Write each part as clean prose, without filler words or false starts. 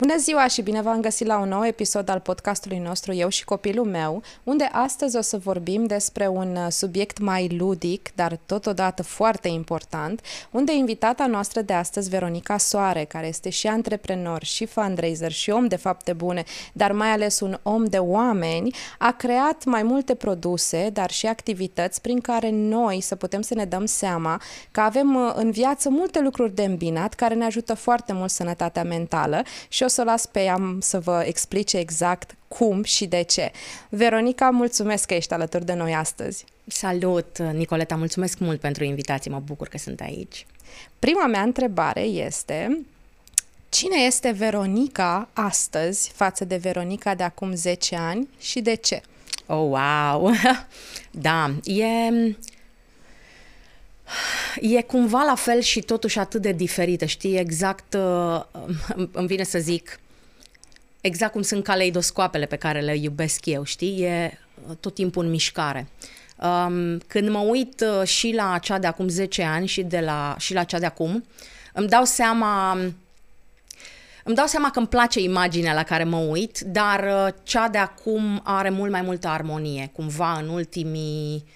Bună ziua și bine v-am găsit la un nou episod al podcastului nostru Eu și copilul meu, unde astăzi o să vorbim despre un subiect mai ludic, dar totodată foarte important, unde invitata noastră de astăzi, Veronica Soare, care este și antreprenor, și fundraiser, și om de fapte bune, dar mai ales un om de oameni, a creat mai multe produse, dar și activități prin care noi să putem să ne dăm seama că avem în viață multe lucruri de îmbinat care ne ajută foarte mult sănătatea mentală și o să las pe ea să vă explice exact cum și de ce. Veronica, mulțumesc că ești alături de noi astăzi. Salut, Nicoleta, mulțumesc mult pentru invitație, mă bucur că sunt aici. Prima mea întrebare este: cine este Veronica astăzi față de Veronica de acum 10 ani și de ce? Oh, wow! Da, e cumva la fel și totuși atât de diferită, știi, exact, îmi vine să zic, exact cum sunt caleidoscoapele pe care le iubesc eu, știi, e tot timpul în mișcare. Când mă uit și la cea de acum 10 ani și la cea de acum, îmi dau seama că îmi place imaginea la care mă uit, dar cea de acum are mult mai multă armonie, cumva în ultimii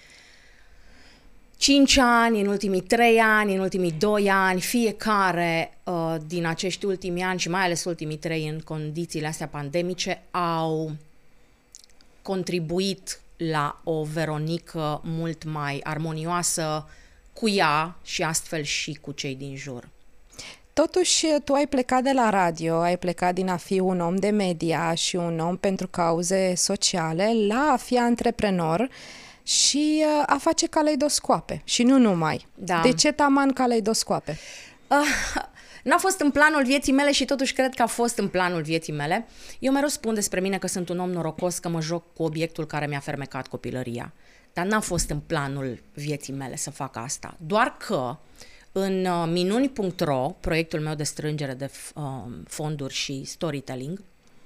5 ani, în ultimii 3 ani, în ultimii 2 ani, fiecare din acești ultimi ani și mai ales ultimii 3 în condițiile astea pandemice au contribuit la o Veronică mult mai armonioasă cu ea și astfel și cu cei din jur. Totuși, tu ai plecat de la radio, ai plecat din a fi un om de media și un om pentru cauze sociale la a fi antreprenor și a face caleidoscoape și nu numai. Da. De ce taman caleidoscoape? N-a fost în planul vieții mele și totuși cred că a fost în planul vieții mele. Eu mereu spun despre mine că sunt un om norocos, că mă joc cu obiectul care mi-a fermecat copilăria. Dar n-a fost în planul vieții mele să fac asta. Doar că în minuni.ro, proiectul meu de strângere de fonduri și storytelling,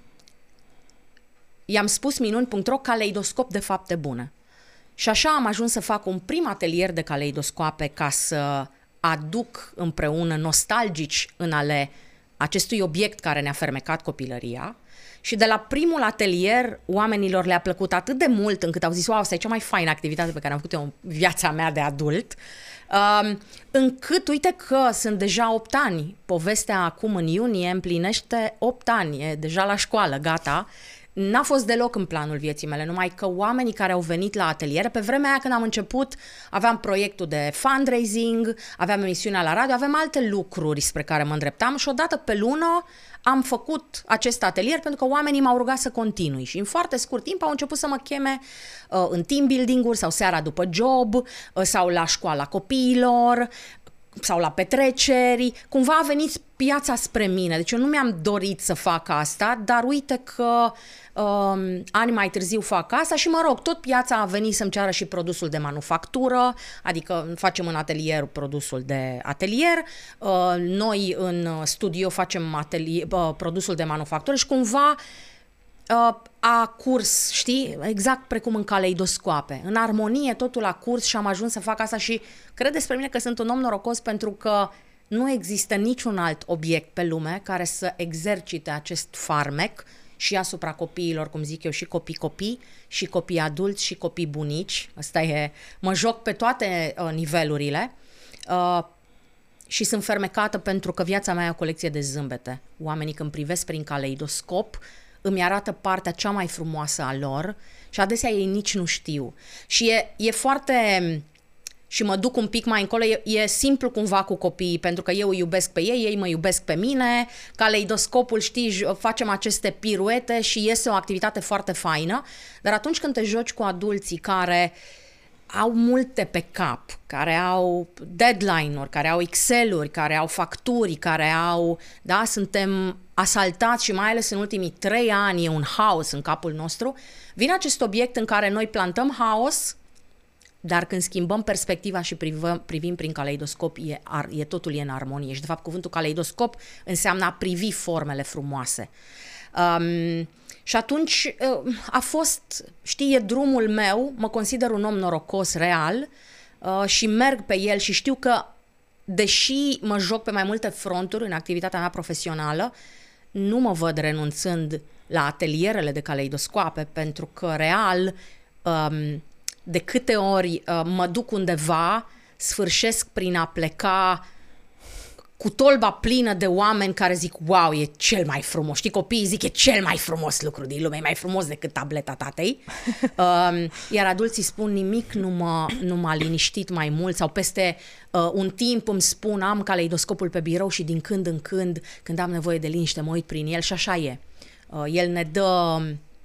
i-am spus minuni.ro caleidoscop de fapte bune. Și așa am ajuns să fac un prim atelier de caleidoscoape ca să aduc împreună nostalgici în ale acestui obiect care ne-a fermecat copilăria. Și de la primul atelier oamenilor le-a plăcut atât de mult încât au zis: wow, asta e cea mai faină activitate pe care am făcut-o în viața mea de adult, încât uite că sunt deja 8 ani. Povestea acum în iunie împlinește 8 ani, e deja la școală, gata. N-a fost deloc în planul vieții mele, numai că oamenii care au venit la atelier, pe vremea aia când am început, aveam proiectul de fundraising, aveam emisiunea la radio, aveam alte lucruri spre care mă îndreptam și odată pe lună am făcut acest atelier pentru că oamenii m-au rugat să continui și în foarte scurt timp au început să mă cheme în team building-uri sau seara după job sau la școala copiilor sau la petreceri. Cumva a venit piața spre mine, deci eu nu mi-am dorit să fac asta, dar uite că ani mai târziu fac asta și mă rog, tot piața a venit să-mi ceară și produsul de manufactură, adică facem în atelier produsul de atelier, noi în studio facem produsul de manufactură și cumva a curs, știi, exact precum în caleidoscoape, în armonie totul a curs și am ajuns să fac asta și cred despre mine că sunt un om norocos pentru că nu există niciun alt obiect pe lume care să exercite acest farmec și asupra copiilor, cum zic eu, și copii și copii adulți și copii bunici. Asta e, mă joc pe toate nivelurile și sunt fermecată pentru că viața mea e o colecție de zâmbete. Oamenii când privesc prin caleidoscop îmi arată partea cea mai frumoasă a lor și adesea ei nici nu știu. Și e foarte... Și mă duc un pic mai încolo, e simplu cumva cu copiii, pentru că eu îi iubesc pe ei, ei mă iubesc pe mine, caleidoscopul, știi, facem aceste piruete și iese o activitate foarte faină, dar atunci când te joci cu adulții care au multe pe cap, care au deadline-uri, care au Excel-uri, care au facturi, care au, da, suntem asaltați și mai ales în ultimii 3 ani e un haos în capul nostru, vine acest obiect în care noi plantăm haos, dar când schimbăm perspectiva și privim prin caleidoscop, totul e în armonie. Și de fapt cuvântul caleidoscop înseamnă a privi formele frumoase. Și atunci a fost, știi, e drumul meu, mă consider un om norocos real și merg pe el și știu că, deși mă joc pe mai multe fronturi în activitatea mea profesională, nu mă văd renunțând la atelierele de caleidoscoape, pentru că real de câte ori mă duc undeva, sfârșesc prin a pleca cu tolba plină de oameni care zic, wow, e cel mai frumos. Știi, copiii zic, e cel mai frumos lucru din lume, e mai frumos decât tableta tatei. Iar adulții spun, nimic nu m-a liniștit mai mult, sau peste un timp îmi spun, am caleidoscopul pe birou și din când în când am nevoie de liniște, mă uit prin el și așa e. El ne dă...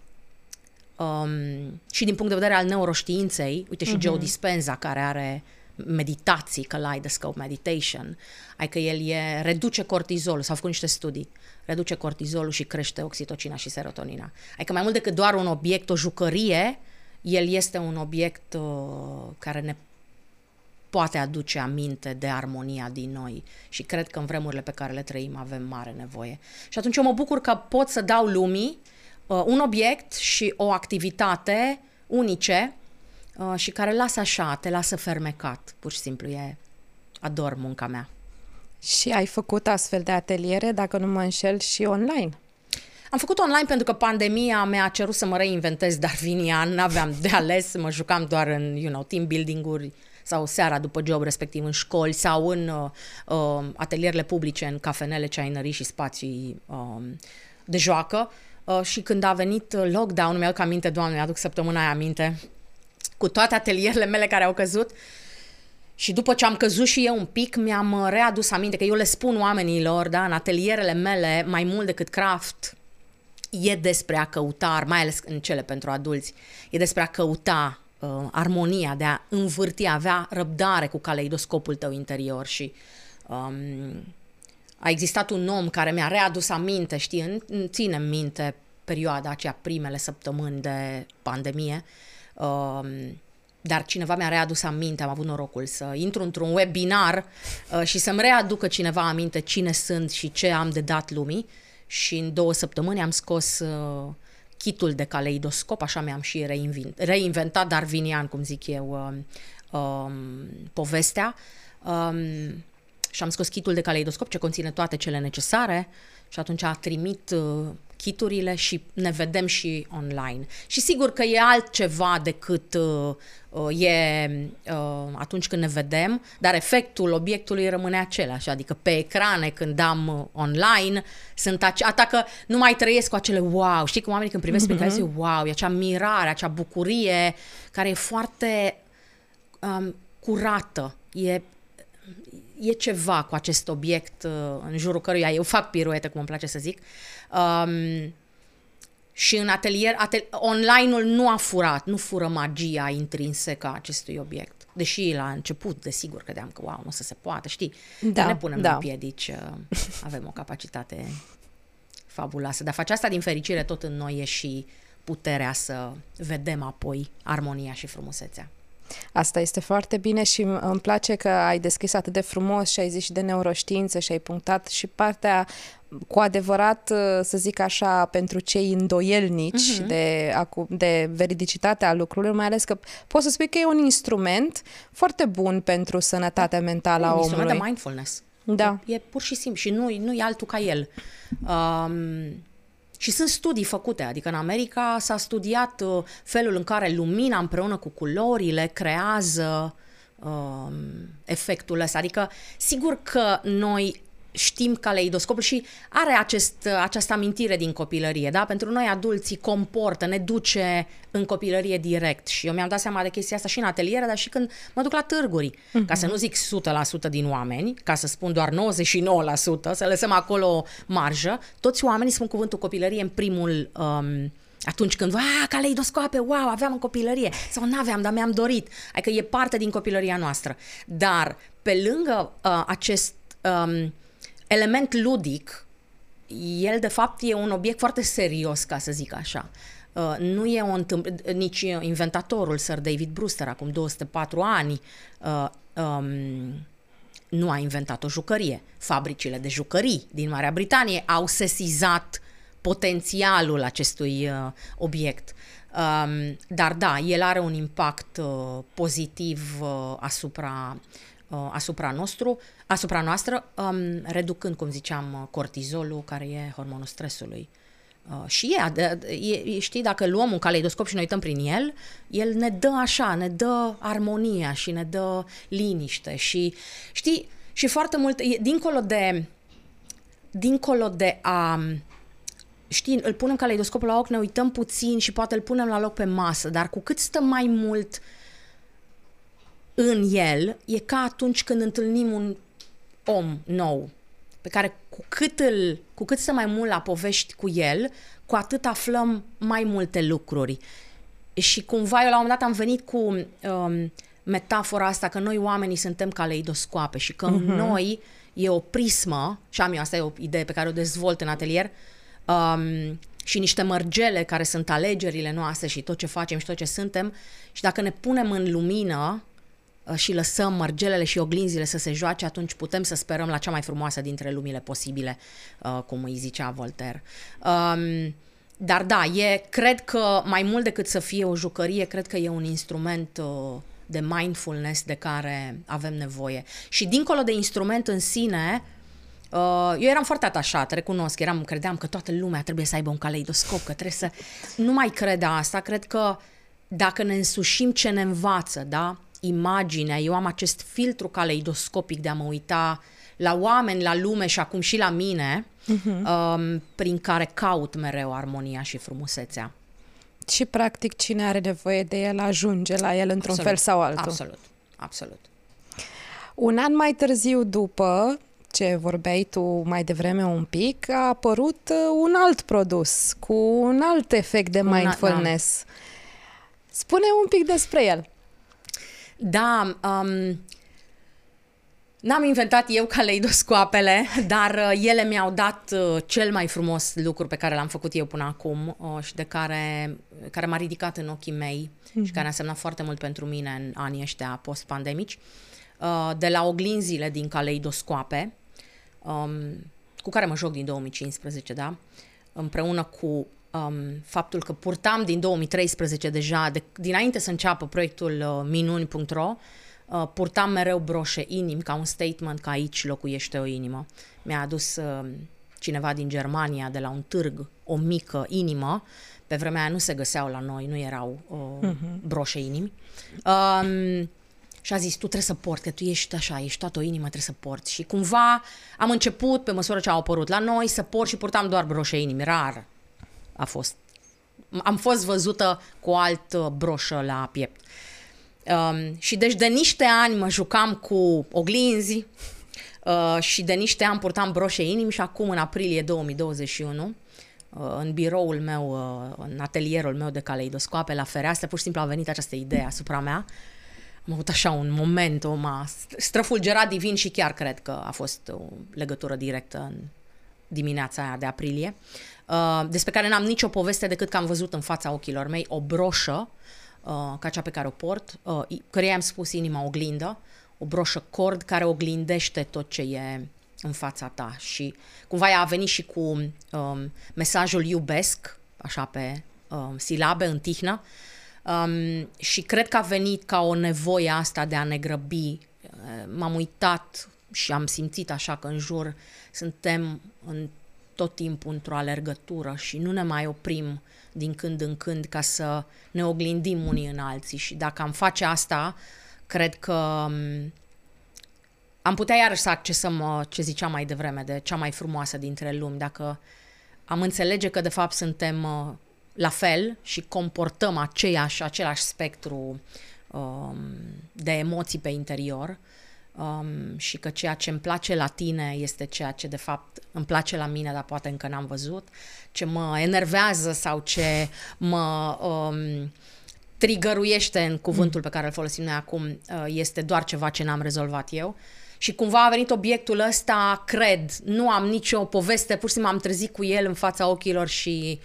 și din punct de vedere al neuroștiinței, uite și Joe Dispenza, care are meditații, Kaleidoscope Meditation, adică el reduce cortizolul, s-au făcut niște studii, reduce cortizolul și crește oxitocina și serotonina. Adică mai mult decât doar un obiect, o jucărie, el este un obiect care ne poate aduce aminte de armonia din noi și cred că în vremurile pe care le trăim avem mare nevoie. Și atunci eu mă bucur că pot să dau lumii un obiect și o activitate unice și care lasă așa, te lasă fermecat. Pur și simplu ador munca mea. Și ai făcut astfel de ateliere, dacă nu mă înșel, și online? Am făcut online pentru că pandemia mi-a cerut să mă reinventez darwinian, n-aveam de ales, mă jucam doar în team building-uri sau seara după job, respectiv în școli sau în atelierele publice, în cafenele, ceainării și spații de joacă. Și când a venit lockdown, mi-aduc aminte, Doamne, mi-aduc săptămâna aia aminte, cu toate atelierele mele care au căzut, și după ce am căzut și eu un pic, mi-am readus aminte că eu le spun oamenilor, da, în atelierele mele, mai mult decât craft, e despre a căuta, mai ales în cele pentru adulți, e despre a căuta armonia, de a învârti, a avea răbdare cu caleidoscopul tău interior. Și a existat un om care mi-a readus aminte, știi, ține minte perioada aceea, primele săptămâni de pandemie, dar cineva mi-a readus aminte, am avut norocul să intru într-un webinar și să-mi readucă cineva aminte cine sunt și ce am de dat lumii, și în 2 săptămâni am scos kitul de caleidoscop, așa mi-am și reinventat darwinian, cum zic eu, povestea, și am scos kitul de caleidoscop ce conține toate cele necesare și atunci a trimit kiturile și ne vedem și online. Și sigur că e altceva decât atunci când ne vedem, dar efectul obiectului rămâne același, adică pe ecrane când am online sunt că nu mai trăiesc cu acele wow, știi cum oamenii când privesc pe care zic wow, e acea mirare, acea bucurie care e foarte curată, e ceva cu acest obiect în jurul căruia eu fac piruete, cum îmi place să zic. Și în atelier, online-ul nu a furat, nu fură magia intrinsecă a acestui obiect. Deși la început, desigur, credeam că, wow, nu o să se poată, știi? Dar ne punem în piedici, avem o capacitate fabuloasă. Dar face asta din fericire, tot în noi e și puterea să vedem apoi armonia și frumusețea. Asta este foarte bine și îmi place că ai deschis atât de frumos și ai zis și de neuroștiință și ai punctat și partea cu adevărat, să zic așa, pentru cei îndoielnici de veridicitatea lucrurilor, mai ales că poți să spui că e un instrument foarte bun pentru sănătatea mentală a omului. Un instrument de mindfulness. Da. E pur și simplu și nu e altul ca el. Și sunt studii făcute, adică în America s-a studiat felul în care lumina împreună cu culorile creează efectul ăsta. Adică sigur că noi știm caleidoscopul și are această amintire din copilărie, da? Pentru noi adulții comportă, ne duce în copilărie direct și eu mi-am dat seama de chestia asta și în ateliere, dar și când mă duc la târguri, ca să nu zic 100% din oameni, ca să spun doar 99%, să lăsăm acolo marjă, toți oamenii spun cuvântul copilărie în primul... atunci când, caleidoscoape, wow, aveam în copilărie, sau n-aveam, dar mi-am dorit. Adică e parte din copilăria noastră. Dar pe lângă acest element ludic, el de fapt e un obiect foarte serios, ca să zic așa. Nu e nici inventatorul Sir David Brewster, acum 204 ani, nu a inventat o jucărie. Fabricile de jucării din Marea Britanie au sesizat potențialul acestui obiect. Dar da, el are un impact pozitiv asupra asupra noastră, reducând, cum ziceam, cortizolul, care e hormonul stresului. Și știi, dacă luăm un caleidoscop și ne uităm prin el ne dă așa, ne dă armonia și ne dă liniște și, știi, și foarte mult, dincolo de a, știi, îl punem caleidoscopul la ochi, ne uităm puțin și poate îl punem la loc pe masă, dar cu cât stăm mai mult în el, e ca atunci când întâlnim un om nou, pe care cu cât stăm mai mult la povești cu el, cu atât aflăm mai multe lucruri. Și cumva eu la un moment dat am venit cu metafora asta că noi oamenii suntem caleidoscoape și că în noi e o prismă, și asta e o idee pe care o dezvolt în atelier, și niște mărgele care sunt alegerile noastre și tot ce facem și tot ce suntem, și dacă ne punem în lumină și lăsăm mărgelele și oglinzile să se joace, atunci putem să sperăm la cea mai frumoasă dintre lumile posibile, cum îi zicea Voltaire. Dar da, cred că mai mult decât să fie o jucărie, cred că e un instrument de mindfulness de care avem nevoie. Și dincolo de instrument în sine, eu eram foarte atașat, recunosc, credeam că toată lumea trebuie să aibă un caleidoscop, că trebuie să... Nu mai cred asta, cred că dacă ne însușim ce ne învață, da? Imaginea, eu am acest filtru caleidoscopic de a mă uita la oameni, la lume și acum și la mine, prin care caut mereu armonia și frumusețea. Și practic cine are nevoie de el ajunge la el într-un fel sau altul. Absolut. Un an mai târziu după ce vorbeai tu mai devreme un pic, a apărut un alt produs cu un alt efect de mindfulness. Spune un pic despre el. Da, n-am inventat eu caleidoscoapele, dar ele mi-au dat cel mai frumos lucru pe care l-am făcut eu până acum și de care m-a ridicat în ochii mei și care a însemnat foarte mult pentru mine în anii ăștia post-pandemici, de la oglinzile din caleidoscoape, cu care mă joc din 2015, da? Împreună cu faptul că purtam din 2013 deja, dinainte să înceapă proiectul minuni.ro, purtam mereu broșe inimi ca un statement că aici locuiește o inimă. Mi-a adus cineva din Germania de la un târg o mică inimă. Pe vremea aia nu se găseau la noi, nu erau broșe inimi. Și a zis, tu trebuie să porți, că tu ești așa, ești toată o inimă, trebuie să porți. Și cumva am început, pe măsură ce au apărut la noi, să port și purtam doar broșe inimi. Rar am fost văzută cu o altă broșă la piept. Și deci de niște ani mă jucam cu oglinzi și de niște ani purtam broșe inimi și acum în aprilie 2021 în biroul meu, în atelierul meu de caleidoscoape la fereastră, pur și simplu a venit această idee asupra mea. Am avut așa un moment, m-a străfulgerat divin și chiar cred că a fost o legătură directă în dimineața aia de aprilie, despre care n-am nicio poveste decât că am văzut în fața ochilor mei o broșă ca cea pe care o port, căreia am spus inima oglindă, o broșă cord care oglindește tot ce e în fața ta. Și cumva ea a venit și cu mesajul iubesc, așa pe silabe, în tihnă, și cred că a venit ca o nevoie asta de a ne grăbi. M-am uitat și am simțit așa că în jur suntem tot timpul într-o alergătură și nu ne mai oprim din când în când ca să ne oglindim unii în alții. Și dacă am face asta, cred că am putea iarăși să accesăm ce ziceam mai devreme, de cea mai frumoasă dintre lumi. Dacă am înțelege că de fapt suntem la fel și comportăm același spectru de emoții pe interior, și că ceea ce îmi place la tine este ceea ce de fapt îmi place la mine, dar poate încă n-am văzut, ce mă enervează sau ce mă trigăruiește în cuvântul pe care îl folosim noi acum, este doar ceva ce n-am rezolvat eu. Și cumva a venit obiectul ăsta, cred, nu am nicio poveste, pur și simplu am trezit cu el în fața ochilor și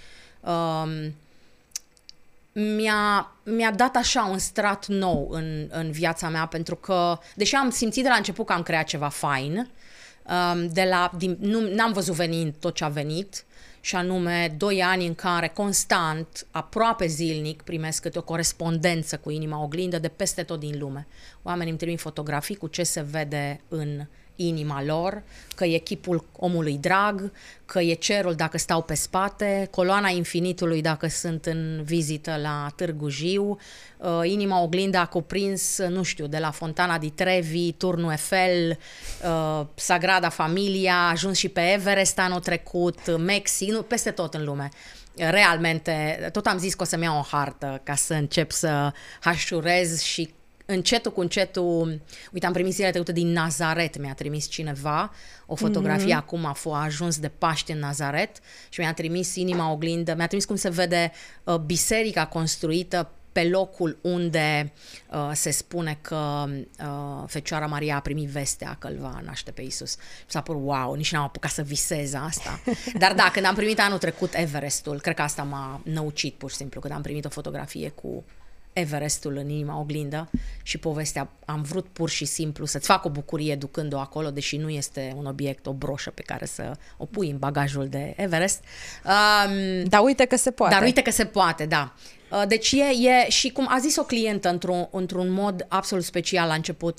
mi-a dat așa un strat nou în viața mea, pentru că, deși am simțit de la început că am creat ceva fain, N-am văzut venind tot ce a venit, și anume 2 ani în care constant, aproape zilnic, primesc câte o corespondență cu inima oglindă de peste tot din lume. Oamenii îmi trimit fotografii cu ce se vede în inima lor, că e chipul omului drag, că e cerul dacă stau pe spate, coloana infinitului dacă sunt în vizită la Târgu Jiu, inima oglindă a cuprins, nu știu, de la Fontana di Trevi, Turnul Eiffel, Sagrada Familia, a ajuns și pe Everest anul trecut, Mexic, peste tot în lume. Realmente, tot am zis că o să-mi iau o hartă ca să încep să hașurez și încetul cu încetul, uite, am primit zilele trecute din Nazaret, mi-a trimis cineva o fotografie, acum a ajuns de Paște în Nazaret și mi-a trimis inima oglindă, mi-a trimis cum se vede biserica construită pe locul unde se spune că Fecioara Maria a primit vestea că îl va naște pe Iisus. S-a părut, wow, nici n-am apucat să visez asta. Dar da, când am primit anul trecut Everestul, cred că asta m-a năucit pur și simplu, când am primit o fotografie cu Everestul în inima oglindă și povestea, am vrut pur și simplu să-ți fac o bucurie ducând-o acolo, deși nu este un obiect, o broșă pe care să o pui în bagajul de Everest. Dar uite că se poate. Dar uite că se poate, da. Deci e și cum a zis o clientă într-un mod absolut special la început,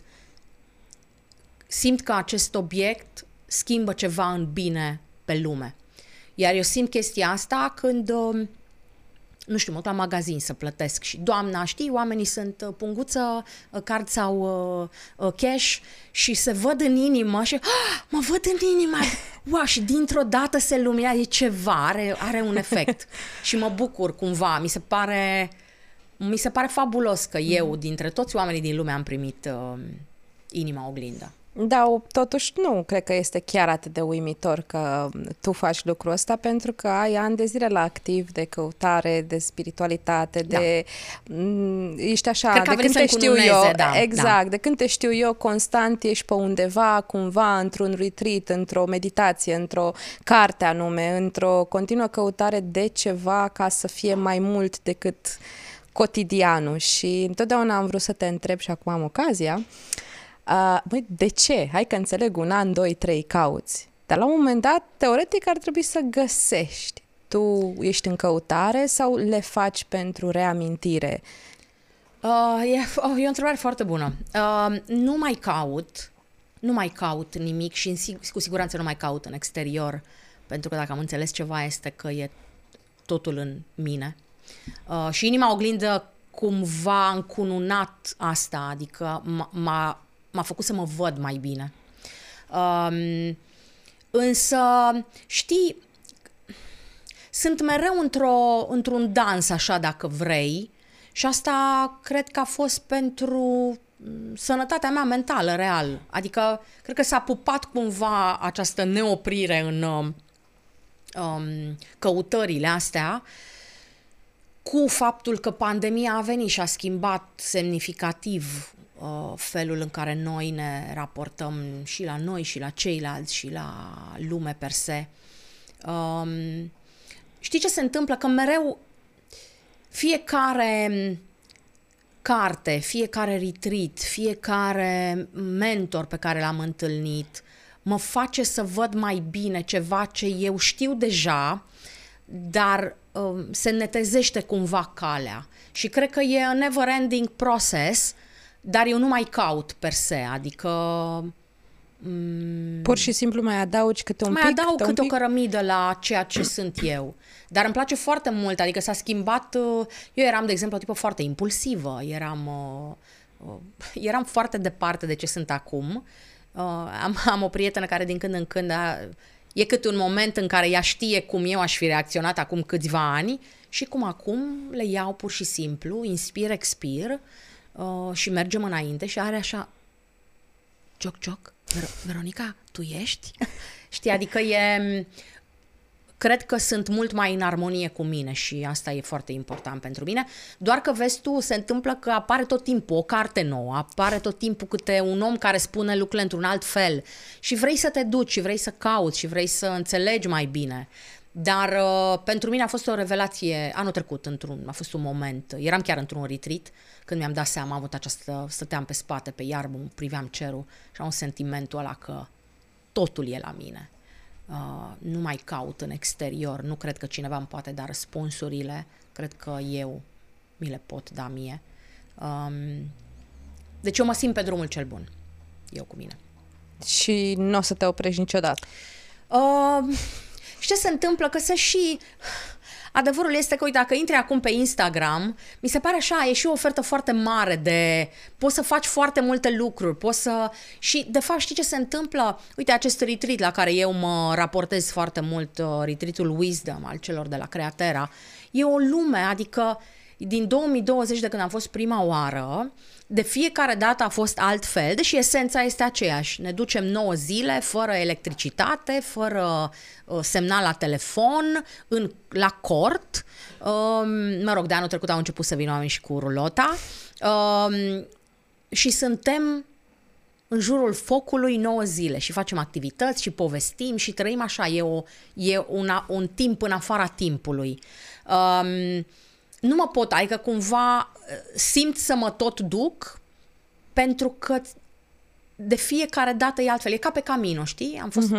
simt că acest obiect schimbă ceva în bine pe lume. Iar eu simt chestia asta când nu știu, mă duc la magazin să plătesc și doamna, știi, oamenii sunt punguță, card sau cash și se văd în inimă și mă văd în inimă, wow, și dintr-o dată se luminează, e ceva, are un efect și mă bucur cumva, mi se pare fabulos că eu, dintre toți oamenii din lume, am primit inima oglindă. Da, totuși nu cred că este chiar atât de uimitor că tu faci lucrul ăsta, pentru că ai ani de zile la activ de căutare, de spiritualitate, de... Ești așa, cred că de când te știu eu, exact, da. De când te știu eu, constant ești pe undeva, cumva, într-un retreat, într-o meditație, într-o carte anume, într-o continuă căutare de ceva ca să fie mai mult decât cotidianul. Și întotdeauna am vrut să te întreb și acum am ocazia. Băi, de ce? Hai că înțeleg, 1 an, 2, 3 cauți. Dar la un moment dat, teoretic, ar trebui să găsești. Tu ești în căutare sau le faci pentru reamintire? E o întrebare foarte bună. Nu mai caut nimic și cu siguranță nu mai caut în exterior, pentru că dacă am înțeles ceva este că e totul în mine. Și inima oglindă cumva încununat asta, adică m-a făcut să mă văd mai bine. Însă, știi, sunt mereu într-un dans, așa, dacă vrei, și asta cred că a fost pentru sănătatea mea mentală, real. Adică, cred că s-a pupat cumva această neoprire în căutările astea cu faptul că pandemia a venit și a schimbat semnificativ felul în care noi ne raportăm și la noi și la ceilalți și la lume per se. Știi ce se întâmplă? Că mereu fiecare carte, fiecare retreat, fiecare mentor pe care l-am întâlnit mă face să văd mai bine ceva ce eu știu deja, dar se netezește cumva calea. Și cred că e un never-ending process, dar eu nu mai caut per se, adică... Pur și simplu mai adaugi câte un pic? Mai adaug câte o cărămidă la ceea ce sunt eu. Dar îmi place foarte mult, adică s-a schimbat... Eu eram, de exemplu, o tipă foarte impulsivă, eram foarte departe de ce sunt acum. Am o prietenă care din când în când... E câte un moment în care ea știe cum eu aș fi reacționat acum câțiva ani și cum acum le iau pur și simplu, inspir, expir și mergem înainte și are așa Cioc, Veronica, tu ești? Știi, adică cred că sunt mult mai în armonie cu mine și asta e foarte important pentru mine. Doar că, vezi tu, se întâmplă că apare tot timpul o carte nouă, apare tot timpul câte un om care spune lucrurile într-un alt fel și vrei să te duci și vrei să cauți și vrei să înțelegi mai bine. Dar pentru mine a fost o revelație anul trecut, a fost un moment, eram chiar într-un retreat când mi-am dat seama, stăteam pe spate, pe iarbă, priveam cerul și am un sentimentul ăla că totul e la mine. Nu mai caut în exterior, nu cred că cineva îmi poate da răspunsurile, cred că eu mi le pot da mie. Deci eu mă simt pe drumul cel bun, eu cu mine. Și nu o să te oprești niciodată? Și ce se întâmplă? Că adevărul este că, uite, dacă intri acum pe Instagram, mi se pare așa, e și o ofertă foarte mare de... Poți să faci foarte multe lucruri, Și, de fapt, știi ce se întâmplă? Uite, acest retreat la care eu mă raportez foarte mult, retreatul Wisdom al celor de la Createra, e o lume, adică din 2020, de când am fost prima oară, de fiecare dată a fost altfel, deși esența este aceeași. Ne ducem 9 zile fără electricitate, fără semnal la telefon, la cort. Mă rog, de anul trecut au început să vină oameni și cu rulota. Și suntem în jurul focului 9 zile și facem activități și povestim și trăim așa. E un timp în afara timpului. Nu mă pot, adică cumva simt să mă tot duc pentru că de fiecare dată e altfel. E ca pe Camino, știi?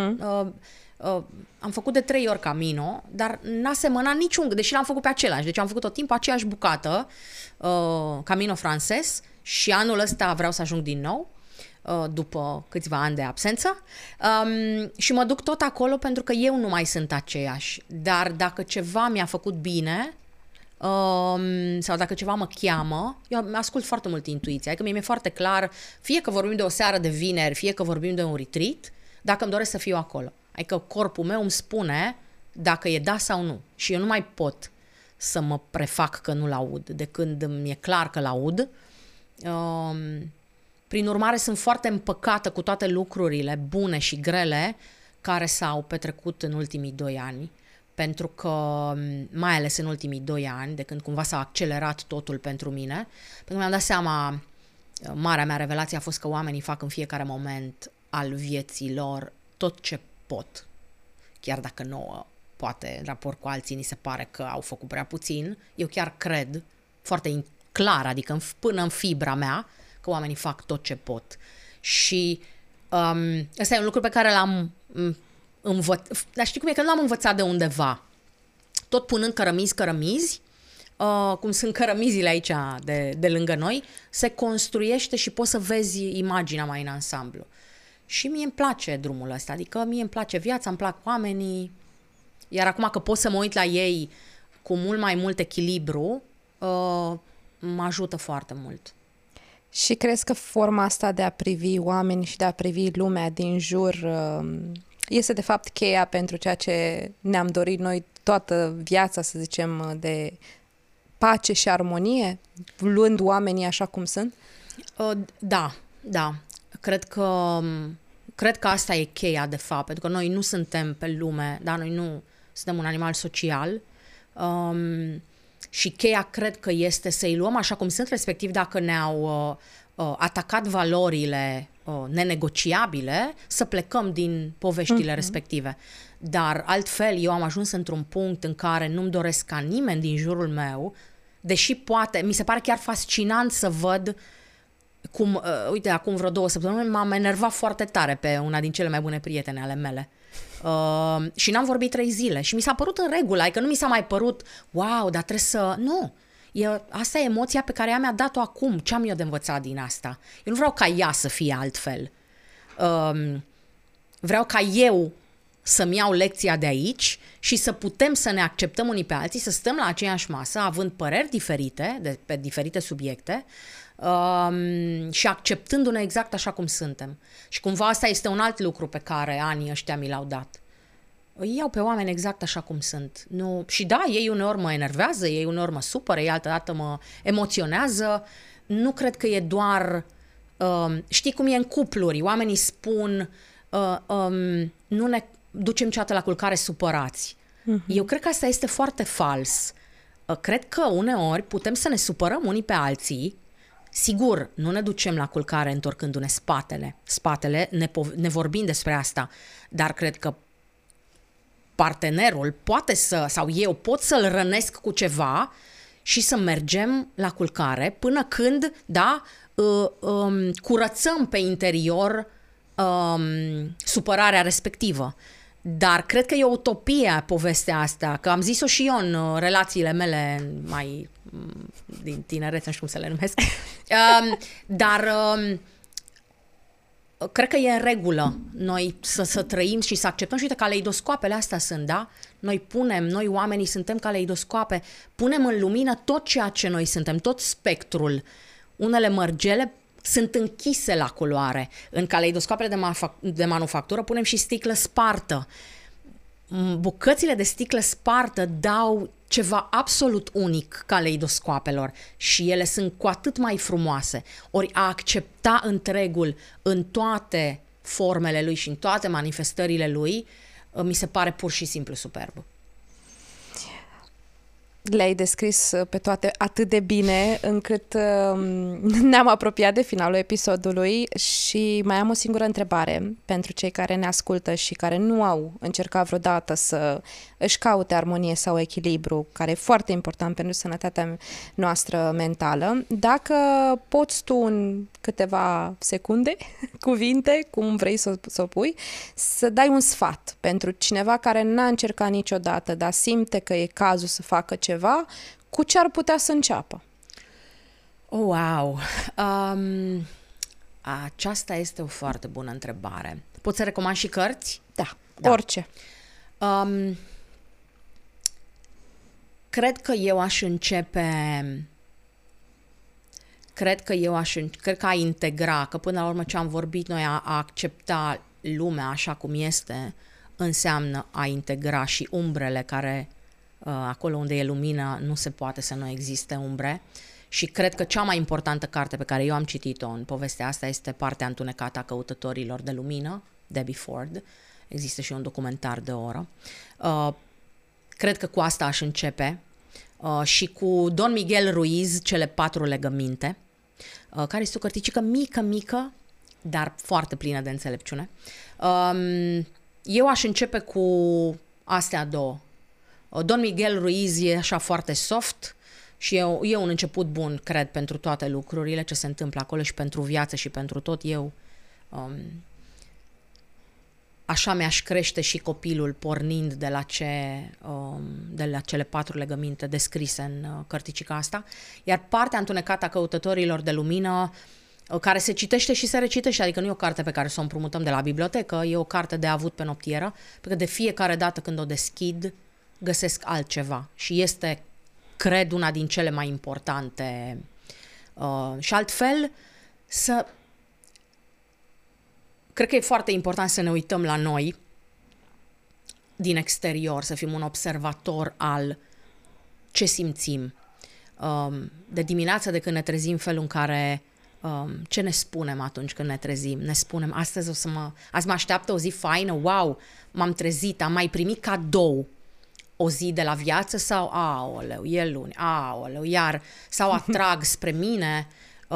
Am făcut de 3 ori Camino, dar n-a semănat niciun, deși l-am făcut pe același. Deci am făcut tot timpul aceeași bucată, Camino francez, și anul ăsta vreau să ajung din nou, după câțiva ani de absență, și mă duc tot acolo pentru că eu nu mai sunt aceeași. Dar dacă ceva mi-a făcut bine, sau dacă ceva mă cheamă, eu ascult foarte mult intuiția, adică mi-e foarte clar, fie că vorbim de o seară de vineri, fie că vorbim de un retreat, dacă îmi doresc să fiu acolo. Adică corpul meu îmi spune dacă e da sau nu. Și eu nu mai pot să mă prefac că nu-l aud, de când mi-e clar că-l aud. Prin urmare, sunt foarte împăcată cu toate lucrurile bune și grele care s-au petrecut în ultimii 2 ani. Pentru că, mai ales în ultimii 2 ani, de când cumva s-a accelerat totul pentru mine, pentru că mi-am dat seama, marea mea revelație a fost că oamenii fac în fiecare moment al vieții lor tot ce pot. Chiar dacă nouă, poate, în raport cu alții, ni se pare că au făcut prea puțin, eu chiar cred, foarte clar, adică până în fibra mea, că oamenii fac tot ce pot. Și ăsta e un lucru pe care l-am dar știi cum e? Că nu l-am învățat de undeva. Tot punând cărămizi, cum sunt cărămizile aici de lângă noi, se construiește și poți să vezi imaginea mai în ansamblu. Și mie îmi place drumul ăsta, adică mie îmi place viața, îmi plac oamenii, iar acum că pot să mă uit la ei cu mult mai mult echilibru, mă ajută foarte mult. Și crezi că forma asta de a privi oameni și de a privi lumea din jur este de fapt cheia pentru ceea ce ne-am dorit noi toată viața, să zicem, de pace și armonie, luând oamenii așa cum sunt? Da. Cred că asta e cheia, de fapt, pentru că noi nu suntem pe lume, da, noi nu suntem un animal social, și cheia cred că este să-i luăm așa cum sunt, respectiv dacă ne-au atacat valorile nenegociabile, să plecăm din poveștile respective. Dar altfel eu am ajuns într-un punct în care nu-mi doresc ca nimeni din jurul meu, deși poate, mi se pare chiar fascinant să văd cum, uite, acum vreo 2 săptămâni m-am enervat foarte tare pe una din cele mai bune prietene ale mele. Și n-am vorbit 3 zile și mi s-a părut în regulă, adică nu mi s-a mai părut wow, dar trebuie să... Nu! Asta e emoția pe care ea mi-a dat-o acum. Ce am eu de învățat din asta? Eu nu vreau ca ea să fie altfel. Vreau ca eu să-mi iau lecția de aici și să putem să ne acceptăm unii pe alții, să stăm la aceeași masă, având păreri diferite, pe diferite subiecte, și acceptându-ne exact așa cum suntem. Și cumva asta este un alt lucru pe care anii ăștia mi l-au dat. Îi iau pe oameni exact așa cum sunt. Nu... Și da, ei uneori mă enervează, ei uneori mă supără, ei altădată mă emoționează. Nu cred că e doar... știi cum e în cupluri? Oamenii spun nu ne ducem niciodată la culcare supărați. Eu cred că asta este foarte fals. Cred că uneori putem să ne supărăm unii pe alții. Sigur, nu ne ducem la culcare întorcându-ne spatele, ne vorbim despre asta, dar cred că partenerul poate sau eu pot să-l rănesc cu ceva și să mergem la culcare până când, da, curățăm pe interior supărarea respectivă. Dar cred că e o utopie povestea asta, că am zis-o și eu în relațiile mele mai din tinerețe, nu știu cum să le numesc. Cred că e în regulă noi să trăim și să acceptăm. Și uite, caleidoscoapele astea sunt, da? Noi oamenii suntem caleidoscoape, punem în lumină tot ceea ce noi suntem, tot spectrul. Unele mărgele sunt închise la culoare. În caleidoscoapele de manufactură punem și sticlă spartă. Bucățile de sticlă spartă dau ceva absolut unic caleidoscoapelor și ele sunt cu atât mai frumoase. Ori a accepta întregul în toate formele lui și în toate manifestările lui, mi se pare pur și simplu superb. Le-ai descris pe toate atât de bine încât ne-am apropiat de finalul episodului și mai am o singură întrebare pentru cei care ne ascultă și care nu au încercat vreodată să își caute armonie sau echilibru, care e foarte important pentru sănătatea noastră mentală. Dacă poți tu în câteva secunde, cuvinte, cum vrei să o pui, să dai un sfat pentru cineva care n-a încercat niciodată, dar simte că e cazul să facă ceva, cu ce ar putea să înceapă? Oh, wow! Aceasta este o foarte bună întrebare. Poți să recomand și cărți? Da. Orice. Cred că eu aș începe... Cred că a integra, că până la urmă ce am vorbit noi, a accepta lumea așa cum este, înseamnă a integra și umbrele care, acolo unde e lumină, nu se poate să nu existe umbre. Și cred că cea mai importantă carte pe care eu am citit-o în povestea asta este Partea întunecată a căutătorilor de lumină, Debbie Ford. Există și un documentar de o oră. Cred că cu asta aș începe. Și cu Don Miguel Ruiz, Cele 4 legăminte, care este o cărticică mică, dar foarte plină de înțelepciune. Eu aș începe cu astea două. Don Miguel Ruiz e așa foarte soft și e un început bun, cred, pentru toate lucrurile ce se întâmplă acolo și pentru viață și pentru tot. Așa mi-aș crește și copilul, pornind de la cele 4 legăminte descrise în cărticica asta. Iar Partea întunecată a căutătorilor de lumină, care se citește și se recitește, adică nu e o carte pe care să o împrumutăm de la bibliotecă, e o carte de avut pe noptieră, pentru că de fiecare dată când o deschid, găsesc altceva. Și este, cred, una din cele mai importante. Și altfel, cred că e foarte important să ne uităm la noi din exterior, să fim un observator al ce simțim. De dimineață, de când ne trezim, felul în care, ce ne spunem atunci când ne trezim? Ne spunem, azi mă așteaptă o zi faină, wow, m-am trezit, am mai primit cadou o zi de la viață sau, aoleu, e luni, aoleu, iar, sau atrag spre mine.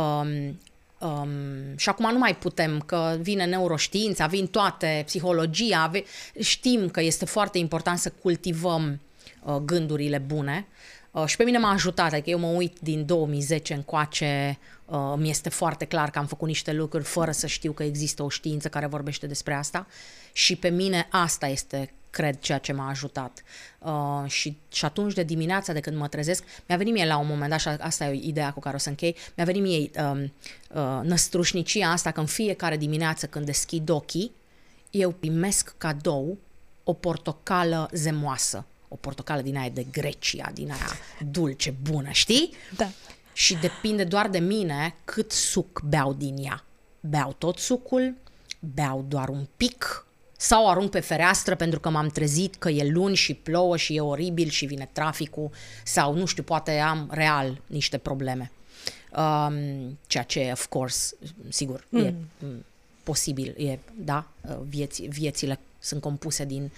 Și acum nu mai putem, că vine neuroștiința, vin toate, psihologia, știm că este foarte important să cultivăm gândurile bune și pe mine m-a ajutat, adică eu mă uit din 2010 încoace, mi este foarte clar că am făcut niște lucruri fără să știu că există o știință care vorbește despre asta și pe mine asta este, cred, ceea ce m-a ajutat. Și atunci de dimineața, de când mă trezesc, mi-a venit mie la un moment dat, și asta e ideea cu care o să închei, mi-a venit mie năstrușnicia asta că în fiecare dimineață când deschid ochii, eu primesc cadou o portocală zemoasă, o portocală din aia de Grecia, din aia dulce, bună, știi? Da. Și depinde doar de mine cât suc beau din ea. Beau tot sucul, beau doar un pic, sau arunc pe fereastră pentru că m-am trezit că e luni și plouă și e oribil și vine traficul, sau nu știu, poate am real niște probleme. Ceea ce, of course, sigur, e posibil, da, viețile sunt compuse din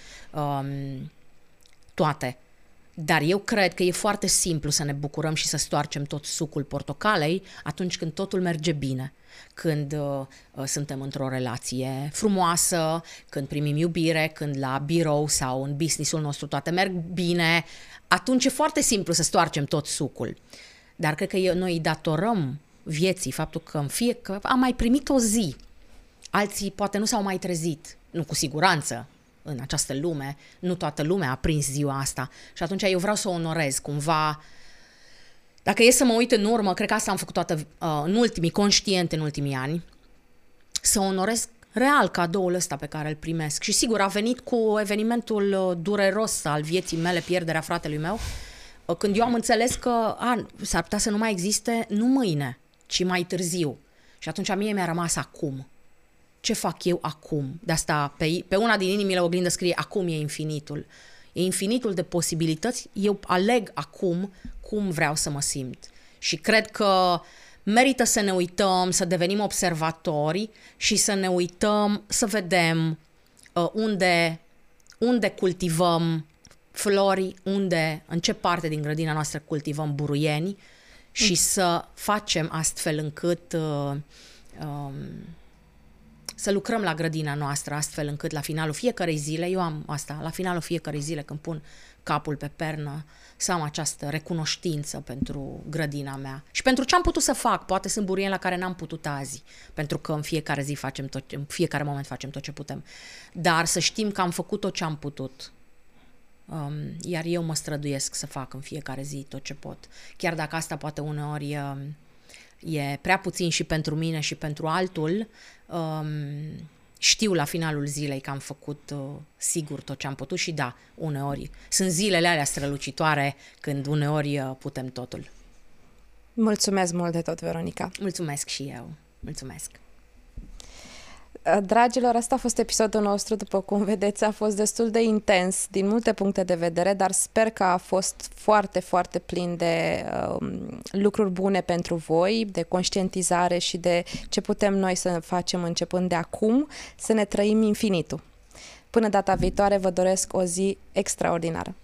toate. Dar eu cred că e foarte simplu să ne bucurăm și să stoarcem tot sucul portocalei atunci când totul merge bine. Când suntem într-o relație frumoasă, când primim iubire, când la birou sau în business-ul nostru toate merg bine, atunci e foarte simplu să stoarcem tot sucul. Dar cred că noi îi datorăm vieții faptul că că am mai primit o zi Alții poate nu s-au mai trezit, nu cu siguranță în această lume, nu toată lumea a prins ziua asta și atunci eu vreau să o onorez cumva. Dacă e să mă uit în urmă, cred că asta am făcut conștient în ultimii ani, să onorez real cadoul ăsta pe care îl primesc. Și sigur, a venit cu evenimentul dureros al vieții mele, pierderea fratelui meu, când eu am înțeles că s-ar putea să nu mai existe nu mâine, ci mai târziu. Și atunci mie mi-a rămas acum. Ce fac eu acum? De asta pe una din inimile oglindă scrie acum e infinitul. E infinitul de posibilități. Eu aleg acum cum vreau să mă simt. Și cred că merită să ne uităm, să devenim observatori și să ne uităm, să vedem unde cultivăm flori, în ce parte din grădina noastră cultivăm buruieni și să facem astfel încât să lucrăm la grădina noastră, astfel încât la finalul fiecarei zile, eu am asta, la finalul fiecarei zile când pun capul pe pernă, să am această recunoștință pentru grădina mea și pentru ce am putut să fac. Poate sunt buruieni la care n-am putut azi, pentru că în fiecare zi în fiecare moment facem tot ce putem. Dar să știm că am făcut tot ce am putut. Iar eu mă străduiesc să fac în fiecare zi tot ce pot. Chiar dacă asta poate uneori e prea puțin și pentru mine și pentru altul, știu la finalul zilei că am făcut sigur tot ce am putut și da, uneori sunt zilele alea strălucitoare când uneori putem totul. Mulțumesc mult de tot, Veronica. Mulțumesc și eu. Mulțumesc. Dragilor, asta a fost episodul nostru, după cum vedeți, a fost destul de intens din multe puncte de vedere, dar sper că a fost foarte, foarte plin de lucruri bune pentru voi, de conștientizare și de ce putem noi să facem începând de acum, să ne trăim infinitul. Până data viitoare, vă doresc o zi extraordinară!